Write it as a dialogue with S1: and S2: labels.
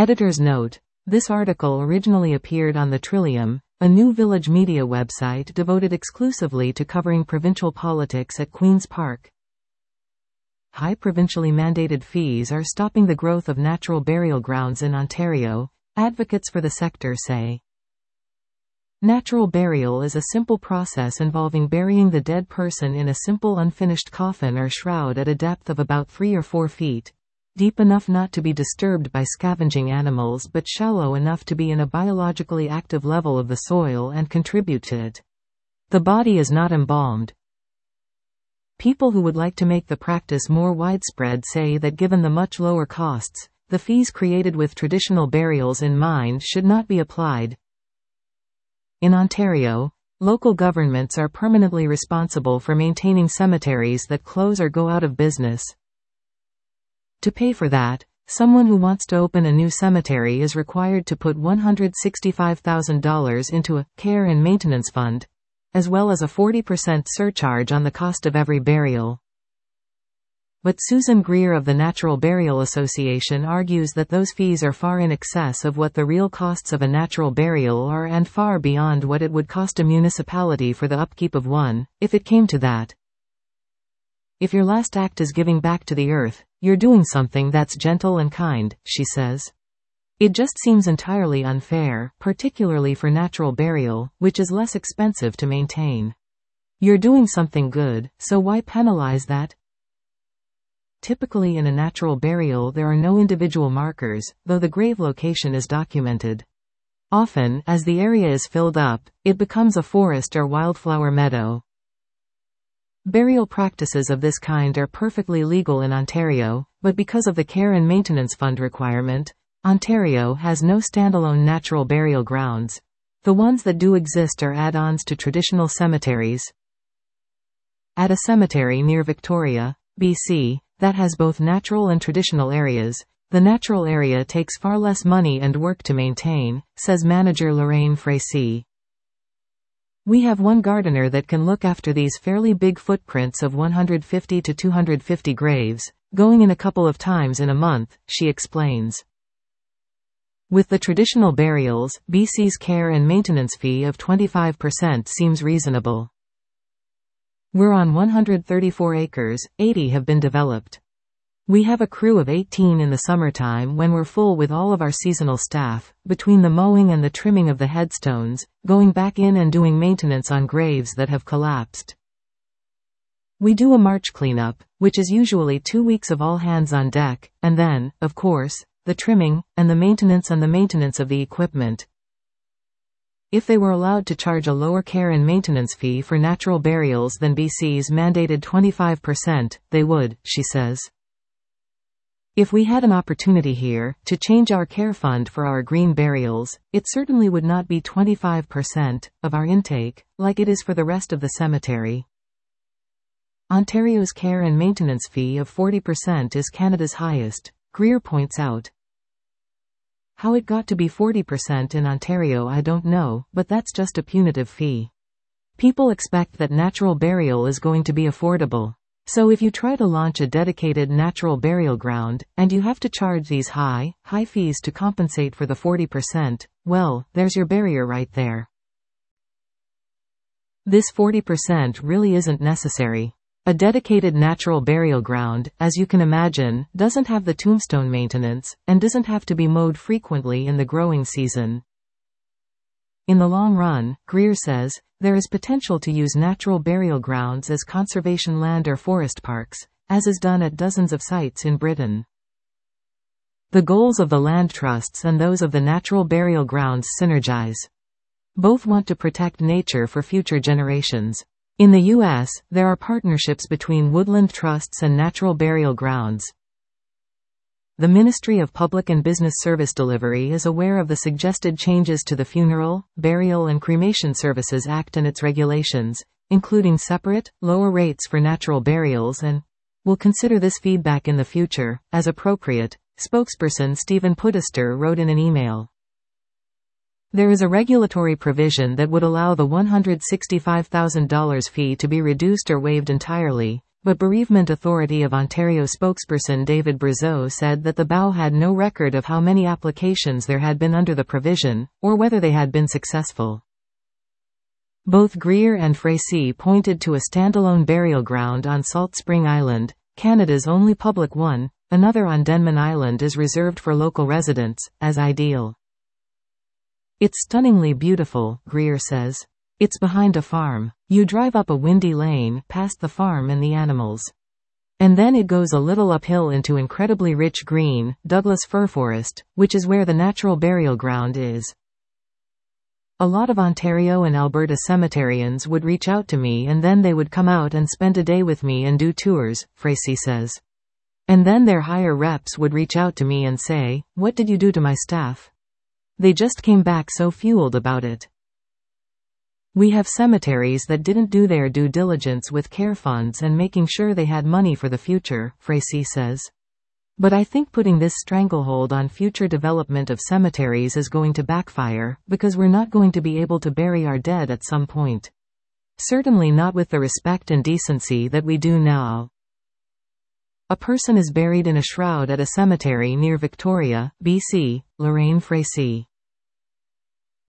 S1: Editor's note. This article originally appeared on the Trillium, a new Village Media website devoted exclusively to covering provincial politics at Queen's Park. High provincially mandated fees are stopping the growth of natural burial grounds in Ontario, advocates for the sector say. Natural burial is a simple process involving burying the dead person in a simple unfinished coffin or shroud at a depth of about 3 or 4 feet, deep enough not to be disturbed by scavenging animals but shallow enough to be in a biologically active level of the soil and contribute to it. The body is not embalmed. People who would like to make the practice more widespread say that given the much lower costs, the fees created with traditional burials in mind should not be applied. In Ontario, local governments are permanently responsible for maintaining cemeteries that close or go out of business. To pay for that, someone who wants to open a new cemetery is required to put $165,000 into a care and maintenance fund, as well as a 40% surcharge on the cost of every burial. But Susan Greer of the Natural Burial Association argues that those fees are far in excess of what the real costs of a natural burial are and far beyond what it would cost a municipality for the upkeep of one, if it came to that. If your last act is giving back to the earth, you're doing something that's gentle and kind, she says. It just seems entirely unfair, particularly for natural burial, which is less expensive to maintain. You're doing something good, so why penalize that? Typically in a natural burial there are no individual markers, though the grave location is documented. Often, as the area is filled up, it becomes a forest or wildflower meadow. Burial practices of this kind are perfectly legal in Ontario, but because of the care and maintenance fund requirement, Ontario has no standalone natural burial grounds. The ones that do exist are add-ons to traditional cemeteries. At a cemetery near Victoria, BC, that has both natural and traditional areas, the natural area takes far less money and work to maintain, says manager Lorraine Fracy. We have one gardener that can look after these fairly big footprints of 150 to 250 graves, going in a couple of times in a month, she explains. With the traditional burials, BC's care and maintenance fee of 25% seems reasonable. We're on 134 acres, 80 have been developed. We have a crew of 18 in the summertime when we're full with all of our seasonal staff, between the mowing and the trimming of the headstones, going back in and doing maintenance on graves that have collapsed. We do a March cleanup, which is usually 2 weeks of all hands on deck, and then, of course, the trimming, and the maintenance of the equipment. If they were allowed to charge a lower care and maintenance fee for natural burials than BC's mandated 25%, they would, she says. If we had an opportunity here, to change our care fund for our green burials, it certainly would not be 25% of our intake, like it is for the rest of the cemetery. Ontario's care and maintenance fee of 40% is Canada's highest, Greer points out. How it got to be 40% in Ontario I don't know, but that's just a punitive fee. People expect that natural burial is going to be affordable. So if you try to launch a dedicated natural burial ground, and you have to charge these high fees to compensate for the 40%, well, there's your barrier right there. This 40% really isn't necessary. A dedicated natural burial ground, as you can imagine, doesn't have the tombstone maintenance, and doesn't have to be mowed frequently in the growing season. In the long run, Greer says, there is potential to use natural burial grounds as conservation land or forest parks, as is done at dozens of sites in Britain. The goals of the land trusts and those of the natural burial grounds synergize. Both want to protect nature for future generations. In the U.S., there are partnerships between woodland trusts and natural burial grounds. The Ministry of Public and Business Service Delivery is aware of the suggested changes to the Funeral, Burial and Cremation Services Act and its regulations, including separate, lower rates for natural burials, and will consider this feedback in the future, as appropriate, spokesperson Stephen Pudister wrote in an email. There is a regulatory provision that would allow the $165,000 fee to be reduced or waived entirely, but Bereavement Authority of Ontario spokesperson David Brazeau said that the BOW had no record of how many applications there had been under the provision, or whether they had been successful. Both Greer and Frécy pointed to a standalone burial ground on Salt Spring Island, Canada's only public one. Another on Denman Island is reserved for local residents, as ideal. It's stunningly beautiful, Greer says. It's behind a farm. You drive up a windy lane, past the farm and the animals. And then it goes a little uphill into incredibly rich green, Douglas fir forest, which is where the natural burial ground is. A lot of Ontario and Alberta cemeterians would reach out to me and then they would come out and spend a day with me and do tours, Frécy says. And then their higher reps would reach out to me and say, "What did you do to my staff?" They just came back so fueled about it. We have cemeteries that didn't do their due diligence with care funds and making sure they had money for the future, Frécy says. But I think putting this stranglehold on future development of cemeteries is going to backfire, because we're not going to be able to bury our dead at some point. Certainly not with the respect and decency that we do now. A person is buried in a shroud at a cemetery near Victoria, BC, Lorraine Frécy.